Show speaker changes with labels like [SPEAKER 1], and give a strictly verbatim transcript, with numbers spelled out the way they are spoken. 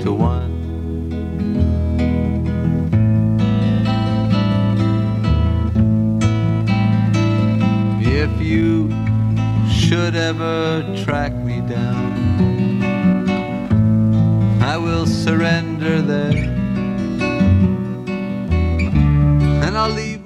[SPEAKER 1] to one. If you should ever track me down, I will surrender there, and I'll leave